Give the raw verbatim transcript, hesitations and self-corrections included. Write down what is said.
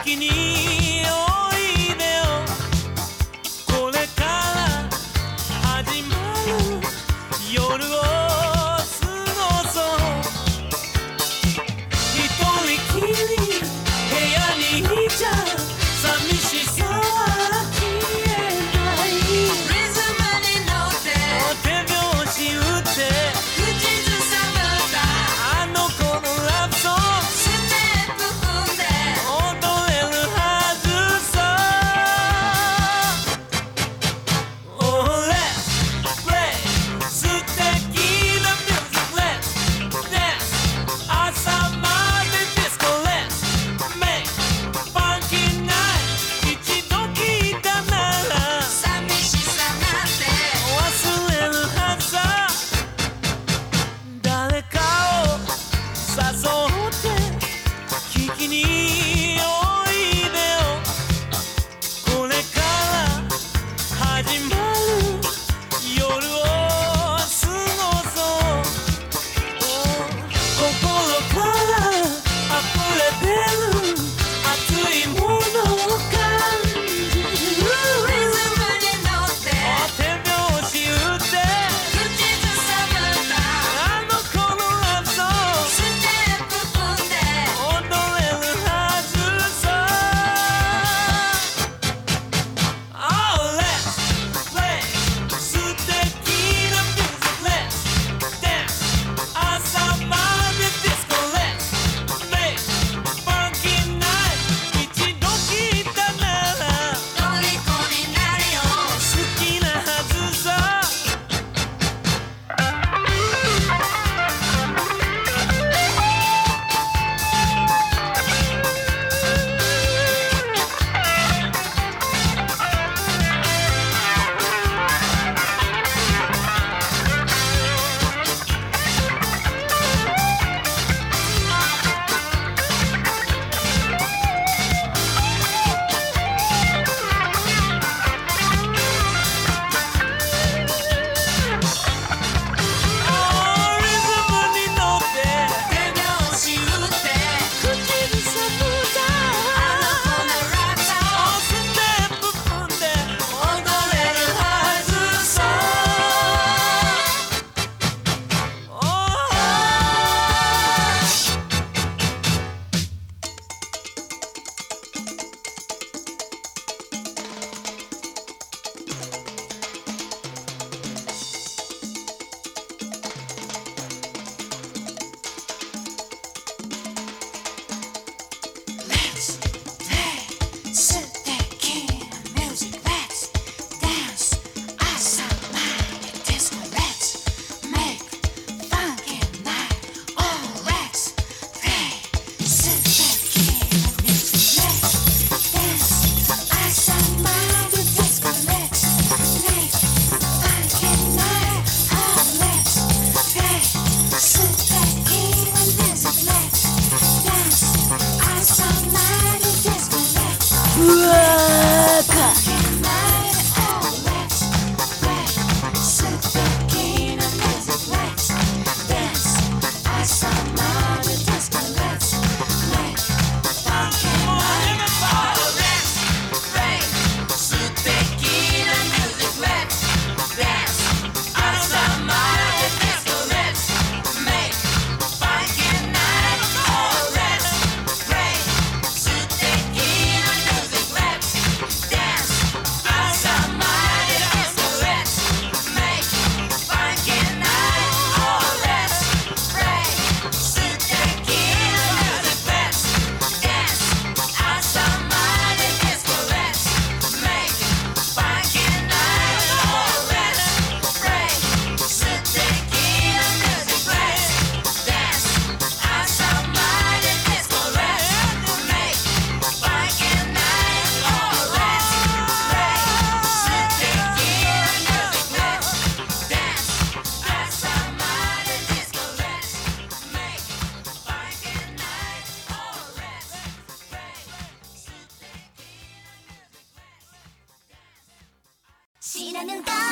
きにおいでよこれから始まる夜を過ごそう一人きり部屋にいちゃ寂しさは消えないリズムに乗って手拍子打って口ずさむ歌あの子のラブソングステップ踏んで踊れるはずさ Oh let's play 素敵なミュージック Let's dance 朝までディスコ Let's make funky night 一度聞いたなら寂しさなんて忘れるはずさ誰かを誘って聞きにおいでよこれから始まる夜を過ごそう心から溢れ出る熱いものを感じるリズムに乗って手拍子打って口ずさむ歌あの子のラブソングステップ踏んで踊れるはずさ Oh let's play 素敵なミュージック Let's dance 朝までディスコ Let's make funky night 一度聞いたなら虜になるよ好きなはずさリズムに乗って手拍子打って口ずさむ歌あの子のラブソングステップ踏んで踊れるはずさ Oh 素敵なミュージック Let's dance 朝までディスコ Let's make funky night Oh let's play 素敵なミュージック Let's dance 朝までディスコ Let's make funky night Oh let's play 素敵なミュージック Let's dance 朝までディスコ Let's うわーか素敵なミュージック Let's dance 朝までディスコ Let's make funky night Oh let's play 素敵なミュージック Let's dance 朝までディスコ Let's make funky night Oh let's play 素敵なミュージック Let's dance 朝までディスコ Let's make funky night Oh let's play 素敵なミュージック Let's dance 朝までディスコ Let's make funky night Oh let's play 素敵なミュージック Let's dance 朝までディスコ Let's make funky night Oh let's play 素敵なミュージック Let's dance 朝までディスコ Let's make funky night Oh let's play 素敵なミュージック Let's 知らぬが